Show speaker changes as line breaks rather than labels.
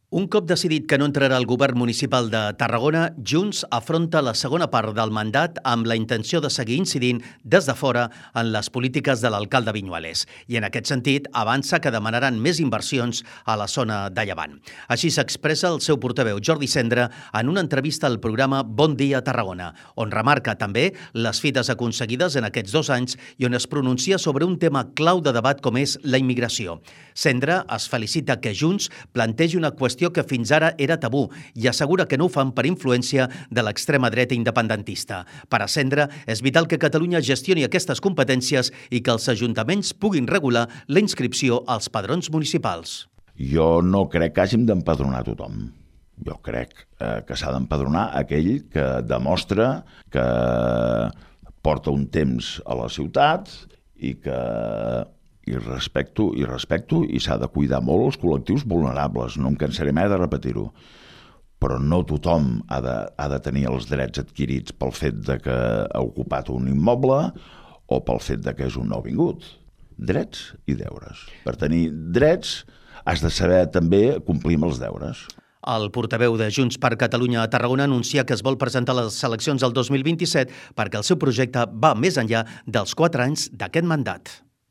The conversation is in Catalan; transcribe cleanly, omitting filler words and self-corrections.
Un cop decidit que no entrarà al govern municipal de Tarragona, Junts afronta la segona part del mandat amb la intenció de seguir incidint des de fora en les polítiques de l'alcalde Viñuales. I en aquest sentit, avança que demanaran més inversions a la zona de Llevant. Així s'expressa el seu portaveu Jordi Cendra en una entrevista al programa Bon Dia Tarragona, on remarca també les fites aconseguides en aquests 2 anys i on es pronuncia sobre un tema clau de debat com és la immigració. Cendra es felicita que Junts plantegi una qüestió que fins ara era tabú i assegura que no ho fan per influència de l'extrema dreta independentista. Per a Cendra, és vital que Catalunya gestioni aquestes competències i que els ajuntaments puguin regular la inscripció als padrons municipals.
Jo no crec que hàgim d'empadronar tothom. Jo crec que s'ha d'empadronar aquell que demostra que porta un temps a la ciutat i que I respecto i s'ha de cuidar molt els col·lectius vulnerables, no em cansaré mai de repetir-ho. Però no tothom ha de tenir els drets adquirits pel fet de que ha ocupat un immoble o pel fet de que és un nouvingut. Drets i deures. Per tenir drets has de saber també complir amb els deures.
El portaveu de Junts per Catalunya a Tarragona anuncia que es vol presentar a les eleccions del 2027 perquè el seu projecte va més enllà dels 4 anys d'aquest mandat.